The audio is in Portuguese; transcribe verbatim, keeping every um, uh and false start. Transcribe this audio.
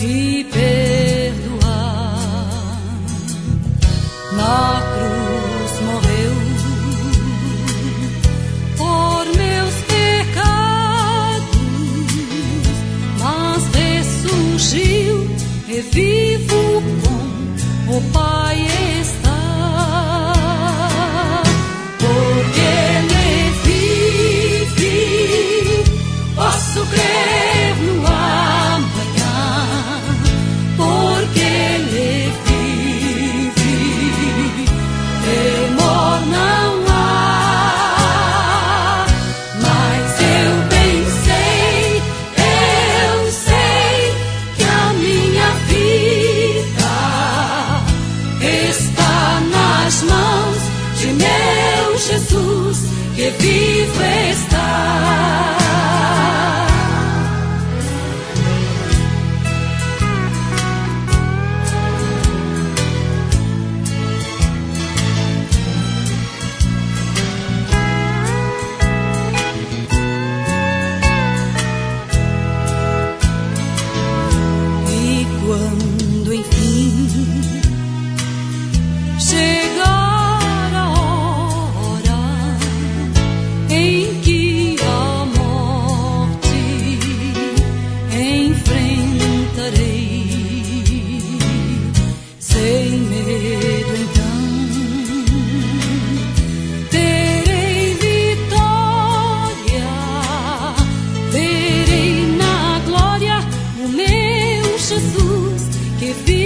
e perdoar. Na cruz morreu por meus pecados, mas ressurgiu e vivo com o Pai está. Porque Ele vive, posso crer no amanhã. Porque Ele vive, temor não há. Mas eu bem sei, eu sei que a minha vida está nas mãos de meu Jesus, que vivo está. E quando enfim chegar a hora em que a morte enfrentarei, sem medo então terei vitória, verei na glória o meu Jesus que vive.